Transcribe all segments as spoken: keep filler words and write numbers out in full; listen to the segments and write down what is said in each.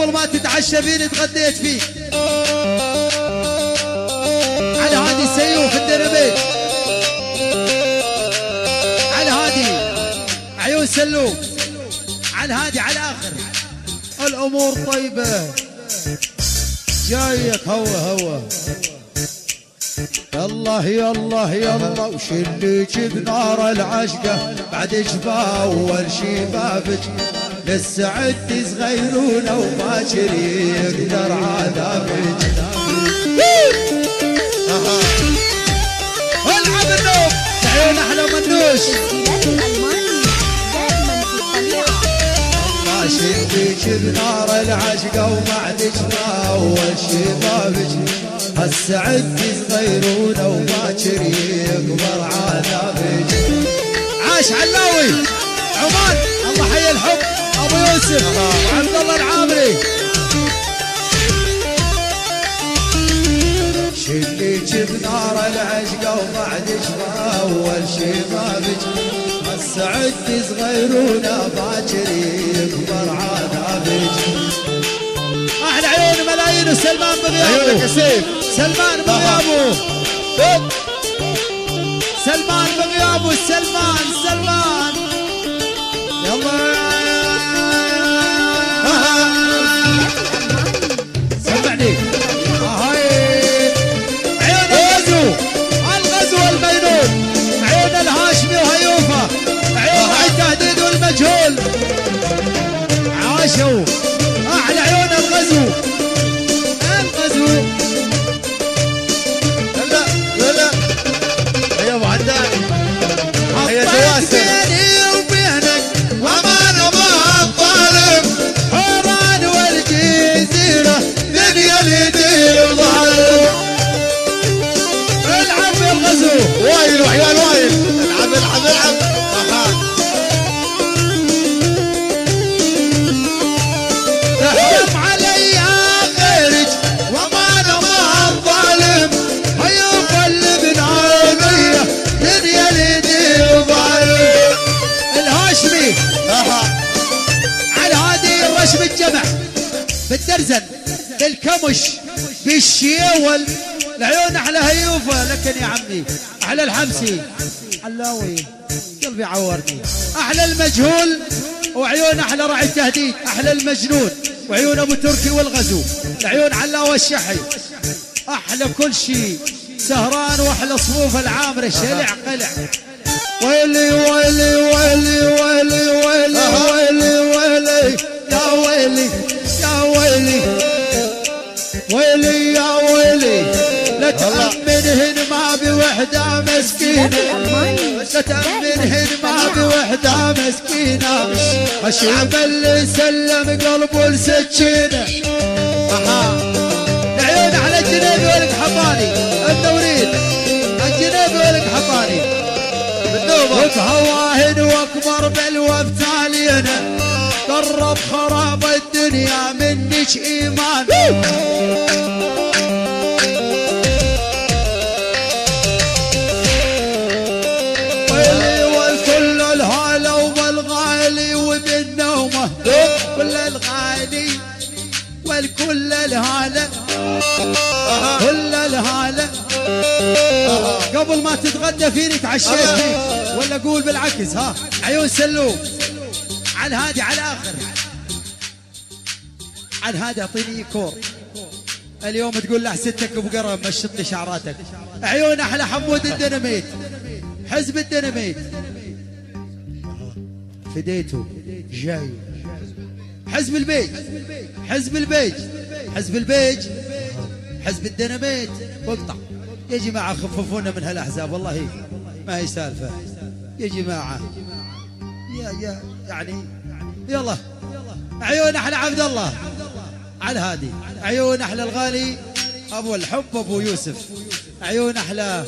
قبل ما تتعشى فيني تغديت فيك. على هادي سيوف الدنبيت، على هادي عيون سلوم، على هادي على الاخر. الامور طيبه جايك هوا هوا. يالله يالله يالله وش اللي جيب نار العشقه بعد جفا اول شبابك للسعد صغيرونه وباكر يقدر عذابك. والعب النوم عيون احلى منوش. الله شديك بنار العشقه وبعد جفا اول شبابك هالسعد صغيرونه وباكر يكبر عذابك. عاش علاوي عمان الله حي الحب ابو يوسف وعبد الله العامري. شليك بنار العشقه وبعد جفا اول شبابك هالسعد صغيرونه باكر يكبر عذابك. احلى عيون ملايين وسلمان بغيابه. سلمان بغيابه سلمان بغيابه سلمان سلمان يلا سمعني. هاي عيون الغزو الغزو المينون، عيون الهاشمي وهيوفه، عيون التهديد والمجهول. عاشوا احلى عيون الغزو الغزو. لا لا لا يا ابو عدنان يا جواسم بيني وبينك وامان ما الظالم حوران والجزيره دنيا اليدين ظالم. العب يا الغزو وايل وعيال وايل. العب العب العب. تحرم علي غيرك وامان ما الظالم هيوفى اللي بنعربيه دنيا اليدين ظالم. الهاشمي على هادي الرشم الجمع بالدرزن بالكمش بالشيول. العيون احلى هيوفه لكن يا عمي احلى الحمسي علاوي قلبي عورني. احلى المجهول وعيون احلى راعي التهديد. احلى المجنون وعيون ابو تركي والغزو. العيون علاوه الشحي احلى كل شيء سهران. واحلى صفوف العامره شلع قلع. ويلي ويلي ويلي ويلي ويلي ويلي ويلي يا ويلي يا ويلي ويلي يا ويلي. لا تأمنهن ما بوحدة مسكينة، لا تأمنهن ما بوحدة مسكينة. الشعب اللي سلم قلبه لسكينة. العيون على الجنيبي ولك حطاني الدورين الجنيبي ولك حطاني وكهواهن واكبر بلوى بتالينا. قرب خراب الدنيا منك ايمان. ويلي والكل الهالة والغالي وبالنومة كل الغالي والكل الهالة كل الهالة. قبل ما تتغدى فيني تعشيت فيك ولا اقول بالعكس. ها عيون سلوم على هادي على الاخر. على هادي اعطيني كور اليوم تقول له ستك بقرب مشط لي شعراتك. عيون احلى حمود الديناميت حزب الديناميت فديته جاي. حزب البيج حزب البيج حزب البيج حزب الديناميت واقطع. يا جماعه خففونا من هالاحزاب والله ما هي سالفه يا جماعه. يا يا يعني يلا. عيون احلى عبد الله على هادي. عيون احلى الغالي ابو الحب ابو يوسف. عيون احلى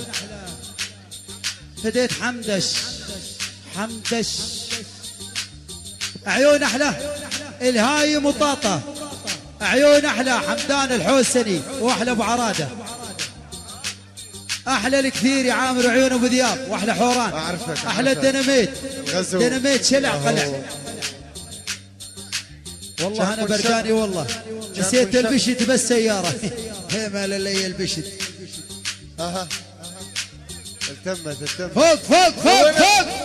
فديت حمدش حمدش. عيون احلى الهاي مطاطه. عيون احلى حمدان الحوسني واحلى ابو عراده. احلى الكثير يا عامر وعيون ابو ذياب واحلى حوران. احلى الديناميت ديناميت شلع قلع. والله انا بركاني والله نسيت البشت بس سيارة هي مال اللي البشت اها التمت التمت فوق فوق فوق فوق